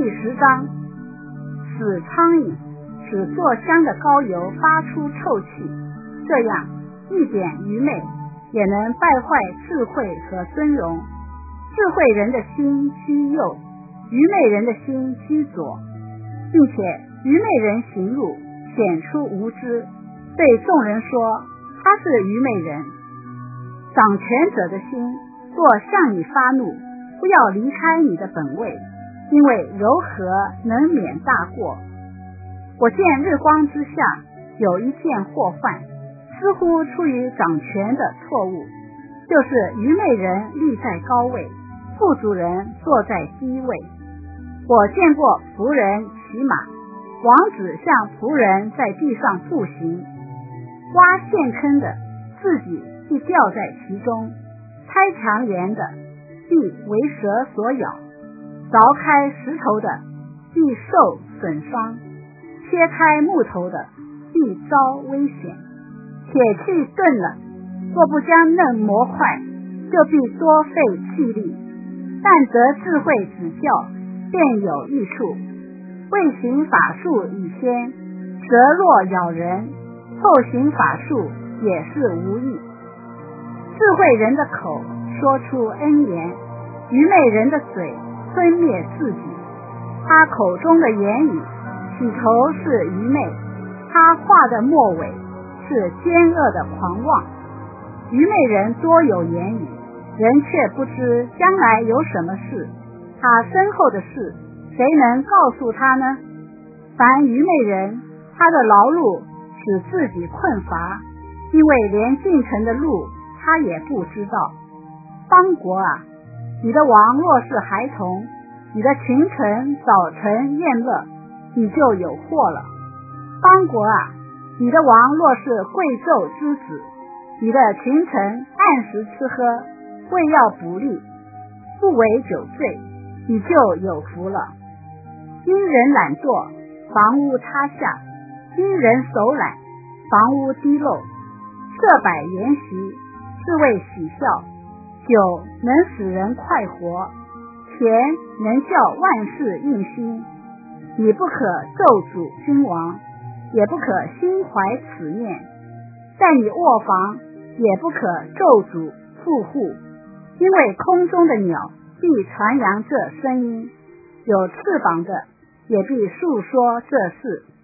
10章，使苍蝇使做香的膏油发出臭气，这样一点愚昧也能败坏智慧和尊荣。智慧人的心居右，愚昧人的心居左，并且愚昧人行路显出无知，对众人说他是愚昧人。掌权者的心若向你发怒，不要离开你的本位，因为柔和能免大过。我见日光之下有一件祸患，似乎出于掌权的错误，就是愚昧人立在高位，富足人坐在低位。我见过仆人骑马，王子像仆人在地上步行，挖陷坑的自己必掉在其中，拆墙沿的必为蛇所咬，凿开石头的必受损伤，切开木头的必遭危险。铁器钝了，若不将刃磨坏，就必多费气力，但得智慧指教，便有益处。未行法术以先，蛇若咬人，后行法术也是无益。智慧人的口说出恩言，愚昧人的嘴吞灭自己。他口中的言语起头是愚昧，他话的末尾是奸恶的狂妄。愚昧人多有言语，人却不知将来有什么事，他身后的事谁能告诉他呢？凡愚昧人，他的劳碌使自己困乏，因为连进城的路他也不知道。邦国啊，你的王若是孩童，你的群臣早晨宴乐，你就有祸了。邦国啊，你的王若是贵胄之子，你的群臣按时吃喝，为要补力，不为酒醉，你就有福了。因人懒惰，房屋塌下；因人手懒，房屋滴漏。设摆筵席，是为喜笑；酒能使人快活，钱能叫万事应心。你不可咒诅君王，也不可心怀此念，在你卧房也不可咒诅富户，因为空中的鸟必传扬这声音，有翅膀的也必述说这事。